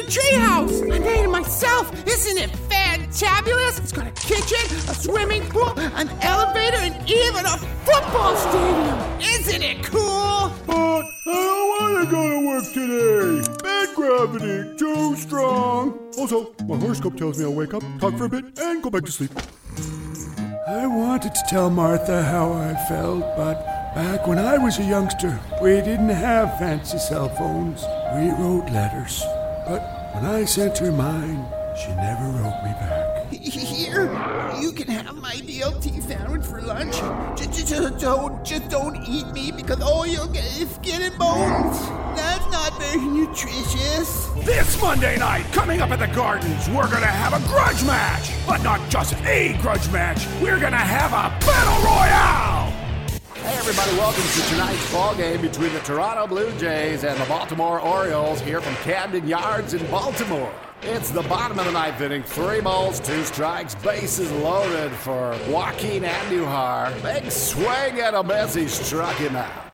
treehouse. I made it myself. Isn't it fantabulous? It's got a kitchen, a swimming pool, an elevator, and even a football stadium. Isn't it cool? But I don't want to go to work today. Bad gravity, too strong. Also, my horoscope tells me I'll wake up, talk for a bit, and go back to sleep. I wanted to tell Martha how I felt, but back when I was a youngster, we didn't have fancy cell phones. We wrote letters. But when I sent her mine, she never wrote me back. Here, you can have my BLT sandwich for lunch. Just don't eat me because all you'll get is skin and bones. That's not very nutritious. This Monday night, coming up at the Gardens, we're gonna have a grudge match. But not just a grudge match, we're gonna have a battle royale! Hey everybody, welcome to tonight's ball game between the Toronto Blue Jays and the Baltimore Orioles here from Camden Yards in Baltimore. It's the bottom of the ninth inning, 3 balls, 2 strikes, bases loaded for Joaquin Andujar. Big swing and a miss, he struck him out.